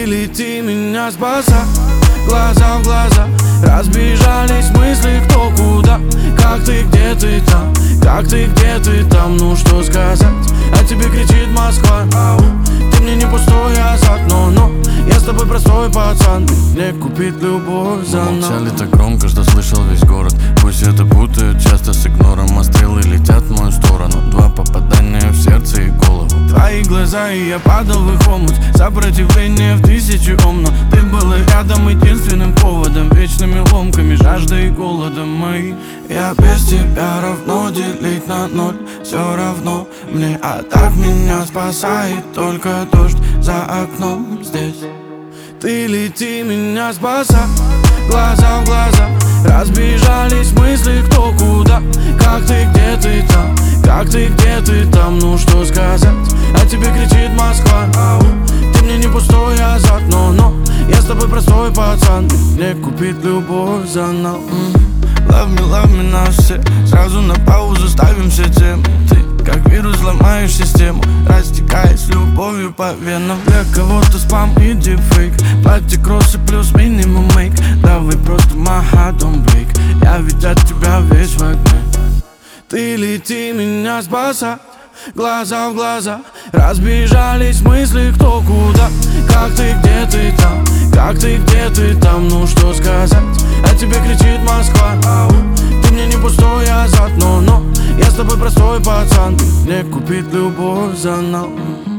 Ты лети, меня спасай, глаза в глаза. Разбежались мысли кто куда. Как ты, где ты там? Как ты, где ты там? Ну что сказать? А тебе кричит Москва. Ты мне не пустой азарт, но я с тобой простой пацан. Ты мне купить любовь за нас. Молчали так громко, что слышал весь город. Пусть это путают часто с игнором, а стрелы летят в мою сторону. Два попадания в сердце и голову. Твои глаза, и я падал в их омут. Сопротивление в тысячу ом, но ты была рядом единственным поводом. Вечными ломками, жаждой и голодом мои. Я без тебя равно делить на ноль. Все равно мне, а так меня спасает только дождь за окном здесь. Ты лети, меня спасай, глаза в глаза. Разбежались мысли кто куда. Как ты, где ты там? Как ты, где ты там? Ну что сказать? А тебе кричит Москва. Ты мне не пустой азарт, но я с тобой простой пацан. Ты мне купить любовь за нас. Love me на все. Сразу на паузу ставим все темы. Ты как вирус ломаешь систему, растекаясь любовью по венам. Для кого-то спам и дипфейк. Платье кроссы плюс минимум мейк. Давай просто my heart don't break. Я ведь от тебя весь в огне. Ты лети, меня спасай, глаза в глаза. Разбежались мысли кто куда. Как ты, где ты там? Как ты, где ты там? Ну что сказать? А тебе кричит Москва. Ты мне не пустой азарт, но я с тобой простой пацан. Ты мне купить любовь за нас.